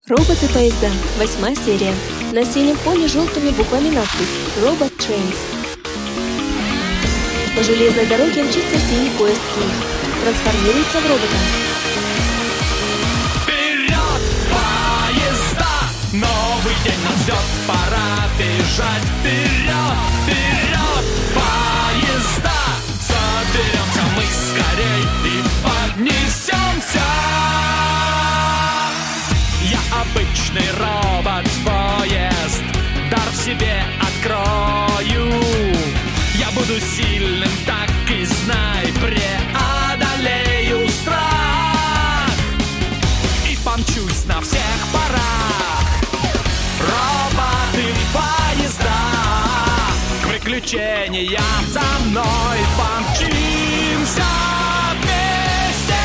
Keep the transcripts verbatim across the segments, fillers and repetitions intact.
Роботы-поезда. Восьмая серия. На синем фоне желтыми буквами надпись «Robot Trains». По железной дороге мчится синий поезд Кей. Трансформируется в робота. Вперед, поезда! Новый день нас ждет, пора бежать. Вперед, вперед, поезда! Соберемся мы скорей и поднесемся. Я обычный робот-поезд, дар в себе открою. Я буду сильным, так и знай, преодолею страх и помчусь на всех парах. Роботы-поезда, к приключениям за мной помчимся вместе.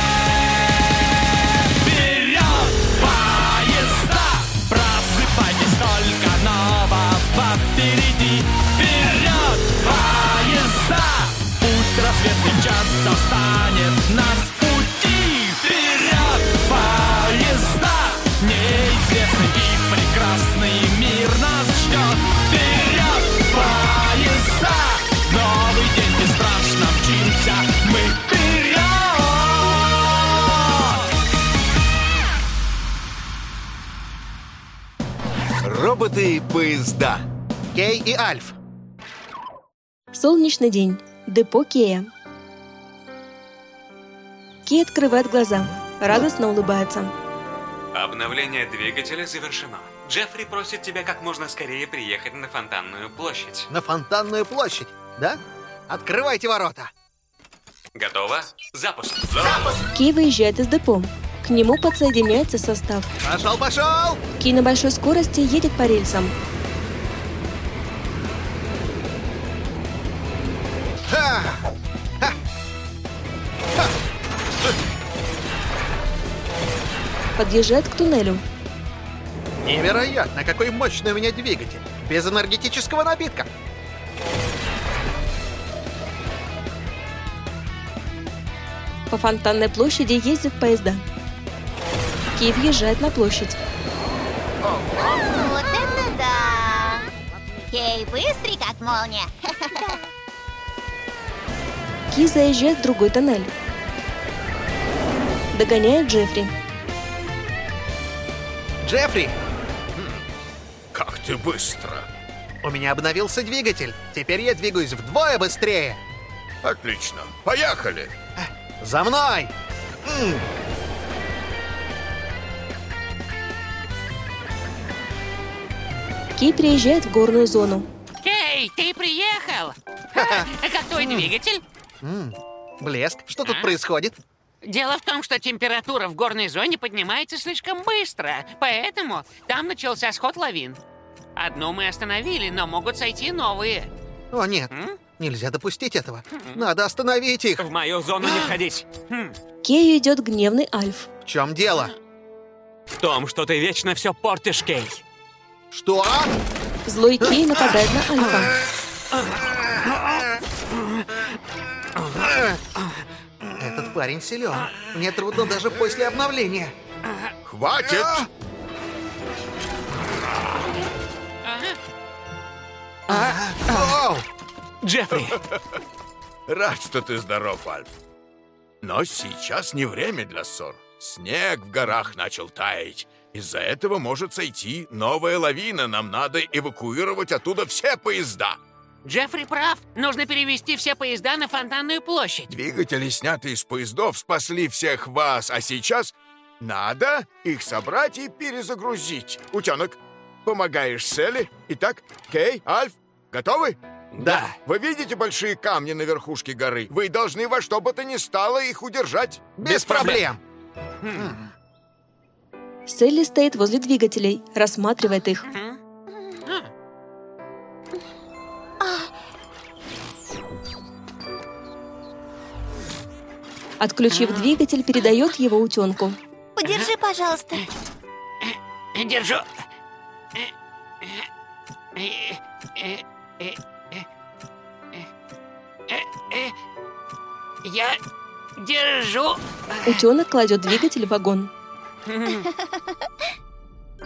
Вперед, поезда, просыпайтесь, только нового впереди. Вперед, поезда, пусть рассветный час застанет нас в пути. Вперед, поезда, неизвестный и прекрасный мир нас ждет. Вперед, поезда, новый день бесстрашно мчимся мы вперед. Роботы-поезда. Кей и Альф. Солнечный день. Депо Кея. Кей открывает глаза. Радостно улыбается. Обновление двигателя завершено. Джеффри просит тебя как можно скорее приехать на Фонтанную площадь. На Фонтанную площадь, да? Открывайте ворота. Готово? Запуск. Кей выезжает из депо. К нему подсоединяется состав. Пошел, пошел! Кей на большой скорости едет по рельсам. Ха! Ха! Ха! Подъезжает к туннелю. Невероятно, какой мощный у меня двигатель. Без энергетического напитка. По Фонтанной площади ездят поезда. Кей въезжает на площадь. Вот это да! Кей быстрый, как молния. Кей заезжает в другой тоннель. Догоняет Джеффри. Джеффри, Как ты быстро! у меня обновился двигатель. Теперь я двигаюсь вдвое быстрее. Отлично, поехали! За мной! М. Кей приезжает в горную зону. Эй, ты приехал? Ха, как твой двигатель? М. Блеск, что тут А? происходит? Дело в том, что температура в горной зоне поднимается слишком быстро, поэтому там начался сход лавин. Одну мы остановили, но могут сойти новые. О, нет, М? нельзя допустить этого. Надо остановить их. В мою зону не входить. Хм. К Кею идет гневный Альф. В чем дело? В том, что ты вечно все портишь, Кей. Что? Злой Кей нападает на Альфа. Этот парень силен. Мне трудно даже после обновления. Хватит! Оу! Джеффри, Рад, что ты здоров, Альф. Но сейчас не время для ссор. Снег в горах начал таять. Из-за этого может сойти новая лавина. Нам надо эвакуировать оттуда все поезда. Джеффри прав. Нужно перевести все поезда на Фонтанную площадь. Двигатели, снятые из поездов, спасли всех вас. А сейчас надо их собрать и перезагрузить. Утенок, помогаешь Селли. Итак, Кей, Альф, готовы? Да. Вы видите большие камни на верхушке горы? Вы должны во что бы то ни стало их удержать. Без проблем. Селли стоит возле двигателей, рассматривает их. Отключив двигатель, передает его утенку. Подержи, пожалуйста. Держу. Я держу. Утенок кладет двигатель в вагон.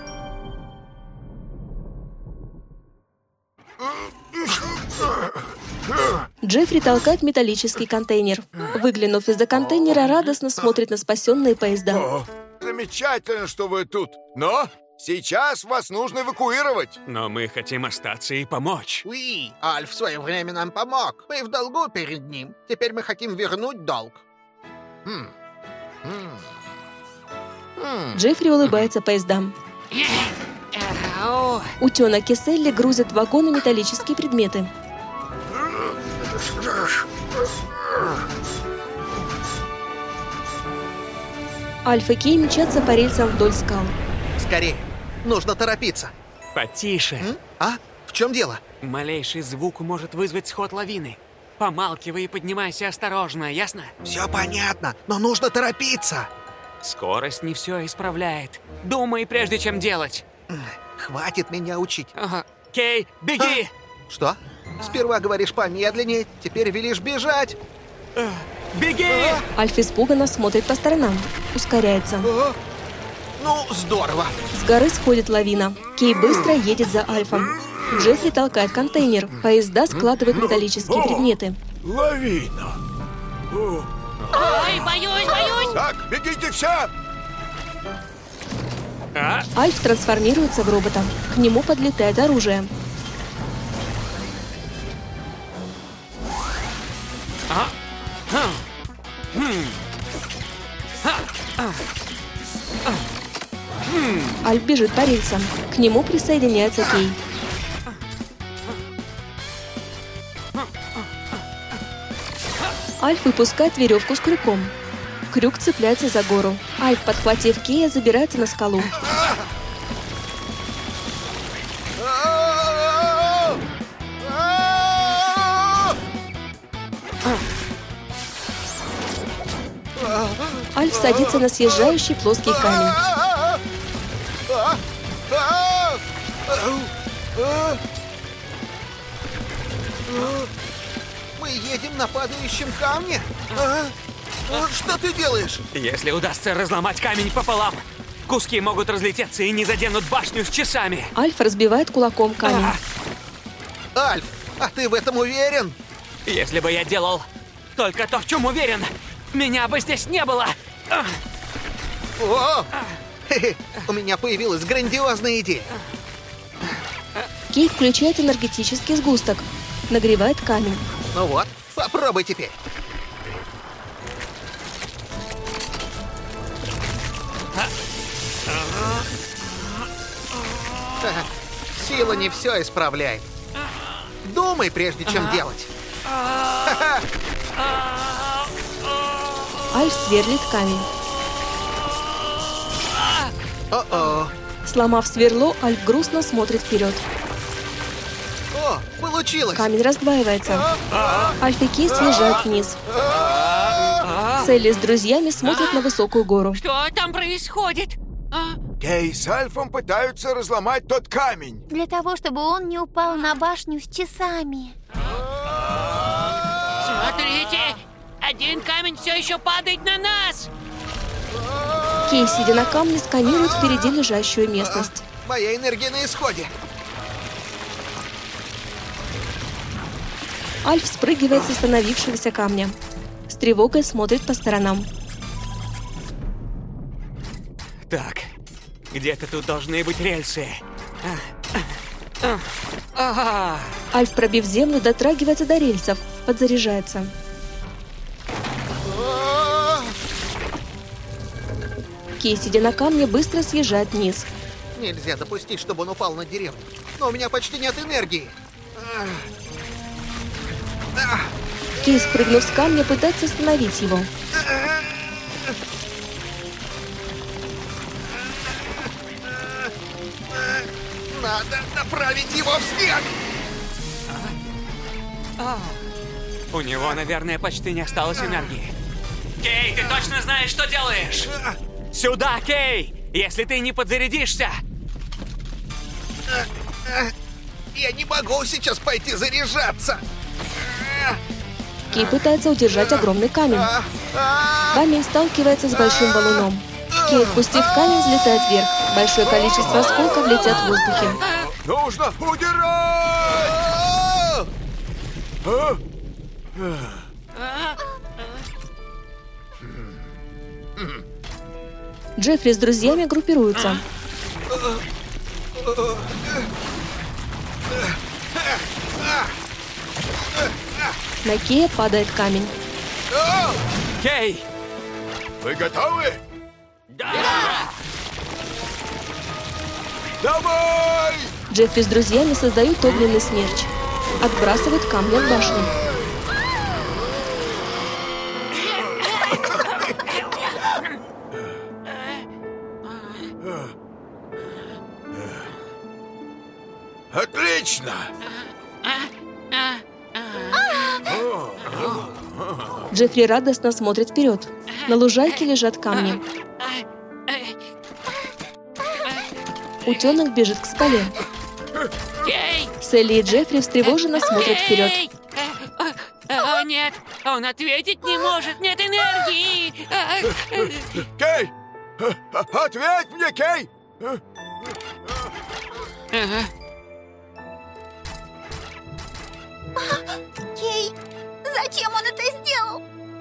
Джеффри толкает металлический контейнер. Выглянув из-за контейнера, радостно смотрит на спасенные поезда. О, замечательно, что вы тут. Но сейчас вас нужно эвакуировать. Но мы хотим остаться и помочь. Уи, Альф в свое время нам помог. Мы в долгу перед ним. Теперь мы хотим вернуть долг. Хм. Хм. Хм. Джеффри улыбается поездам. Ау. Утенок и Селли грузят в вагоны металлические предметы. Альф и Кей мчатся по рельсам вдоль скал. Скорее, нужно торопиться. Потише. М? А? В чем дело? Малейший звук может вызвать сход лавины. Помалкивай и поднимайся осторожно, ясно? Все понятно, но нужно торопиться. Скорость не все исправляет. Думай, прежде чем делать. Хватит меня учить. Ага. Кей, беги! Что? Сперва говоришь помедленнее, теперь велишь бежать. Беги! Альф испуганно смотрит по сторонам. Ускоряется. О, ну, здорово. С горы сходит лавина. Кей быстро едет за Альфом. Джеффри толкает контейнер. Поезда складывают металлические предметы. Лавина. О. Ой, боюсь, боюсь. Так, бегите все! А? Альф трансформируется в робота. К нему подлетает оружие. А? Хм. Хм. Ха. А. Альф бежит по рельсам. К нему присоединяется Кей. Альф выпускает веревку с крюком. Крюк цепляется за гору. Альф, подхватив Кея, забирается на скалу. Альф садится на съезжающий плоский камень. Мы едем на падающем камне? А? А, что ты делаешь? Если удастся разломать камень пополам, куски могут разлететься и не заденут башню с часами. Альф разбивает кулаком камень. Альф, а ты в этом уверен? Если бы я делал только то, в чем уверен, меня бы здесь не было. О! Хе-хе, у меня появилась грандиозная идея. Кей включает энергетический сгусток. Нагревает камень. Ну вот, попробуй теперь. Ха, сила не все исправляет. Думай, прежде чем делать. Альф сверлит камень. О-о. Сломав сверло, Альф грустно смотрит вперед. О, получилось. Камень раздваивается. Альф и Кей съезжают вниз. Селли с друзьями смотрят на высокую гору. Что там происходит? А? Кей с Альфом пытаются разломать тот камень. Для того, чтобы он не упал на башню с часами. Смотрите! Один камень все еще падает на нас! Кей, сидя на камне, сканирует впереди лежащую местность. Моя энергия на исходе. Альф спрыгивает с остановившегося камня. С тревогой смотрит по сторонам. Так, где-то тут должны быть рельсы. Ага. Альф, пробив землю, дотрагивается до рельсов. Подзаряжается. Кей, сидя на камне, быстро съезжает вниз. Нельзя допустить, чтобы он упал на деревню. Но у меня почти нет энергии. Кей, спрыгнув с камня, пытается остановить его. Надо направить его в снег. У него, наверное, почти не осталось энергии. Кей, ты точно знаешь, что делаешь? Сюда, Кей! Если ты не подзарядишься! Я не могу сейчас пойти заряжаться. Кей пытается удержать огромный камень. Камень сталкивается с большим валуном. Кей, отпустив камень, взлетает вверх. Большое количество осколков летят в воздухе. Нужно удирать! А? Джеффри с друзьями группируются. На Кея падает камень. Кей! Вы готовы? Да! Давай! Джеффри с друзьями создают огненный смерч. Отбрасывают камни от башни. Отлично! Джеффри радостно смотрит вперед. На лужайке лежат камни. Утенок бежит к скале. Кей! Селли и Джеффри встревоженно смотрят вперед. Эй! О, нет, он ответить не может, нет энергии. Кей! Ответь мне, Кей! Ага. Кей, зачем он это сделал?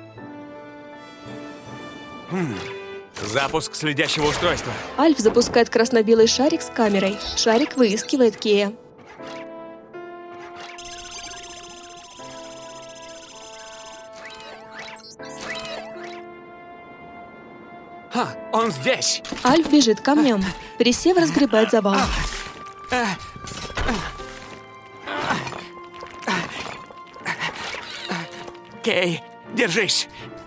Запуск следящего устройства. Альф запускает красно-белый шарик с камерой. Шарик выискивает Кея. Ха, он здесь. Альф бежит к камням. Присев, разгребает завал. Кей, держись.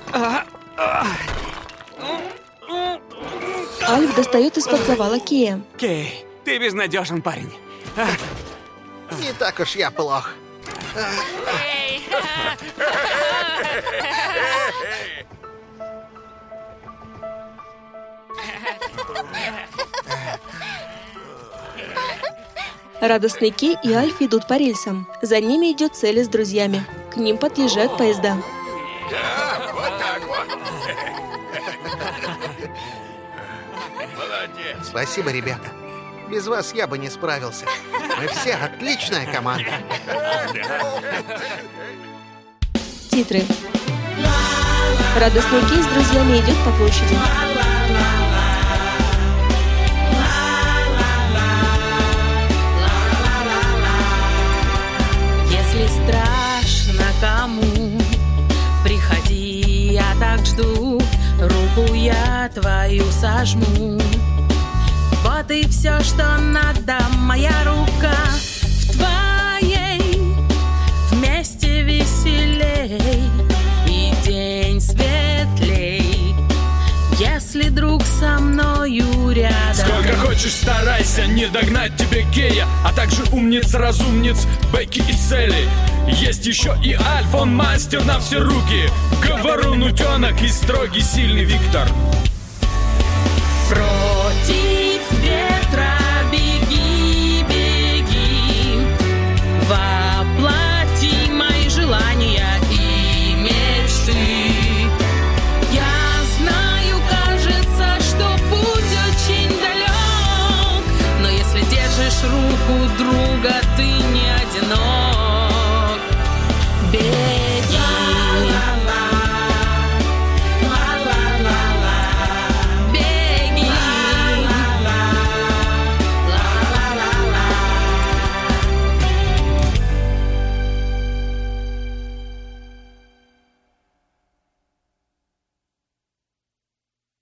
Альф достает из-под завала Кея. Кей, ты безнадежен, парень. Не так уж я плох. Эй! Радостный Кей и Альф идут по рельсам. За ними идет Селли с друзьями. К ним подъезжают поезда. Да, вот так вот. Молодец. Спасибо, ребята. Без вас я бы не справился. Мы все отличная команда. Титры. Радостный Кей с друзьями идет по площади. Если страшно кому, приходи, я так жду, руку я твою сожму. Вот и все, что надо, моя рука в твоей, вместе веселей, и день светлей, если друг со мною рядом. Сколько хочешь, старайся не догнать тебе Кея, а также умниц-разумниц Бекки и Селли. Есть еще и Альф, он мастер на все руки, говорун утенок и строгий сильный Виктор. Против ветра беги, беги, воплоти мои желания и мечты. Я знаю, кажется, что путь очень далек, но если держишь руку друга, ты не одинок.